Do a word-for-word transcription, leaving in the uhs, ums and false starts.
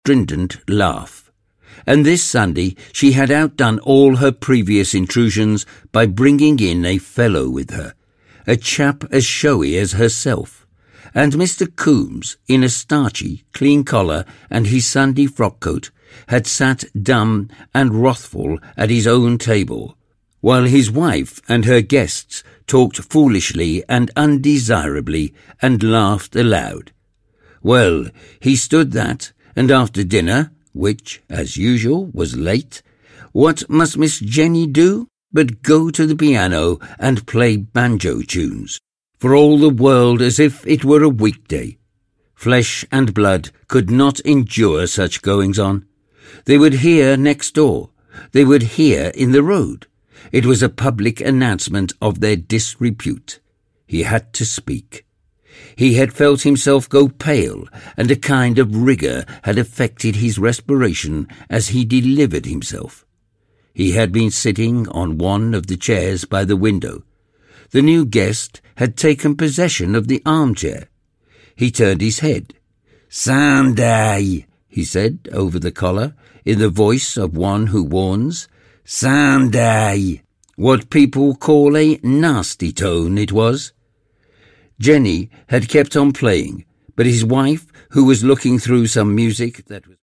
strident laugh. And this Sunday she had outdone all her previous intrusions by bringing in a fellow with her, a chap as showy as herself, and Mister Coombes, in a starchy, clean collar and his Sunday frock-coat, had sat dumb and wrathful at his own table, while his wife and her guests talked foolishly and undesirably and laughed aloud. Well, he stood that, and after dinner, which, as usual, was late, what must Miss Jenny do but go to the piano and play banjo tunes, for all the world as if it were a weekday. Flesh and blood could not endure such goings-on. They would hear next door. They would hear in the road. It was a public announcement of their disrepute. He had to speak. He had felt himself go pale, and a kind of rigour had affected his respiration as he delivered himself. He had been sitting on one of the chairs by the window. The new guest had taken possession of the armchair. He turned his head. "Sunday," he said over the collar, in the voice of one who warns. "Sunday." What people call a nasty tone it was. Jenny had kept on playing, but his wife, who was looking through some music that was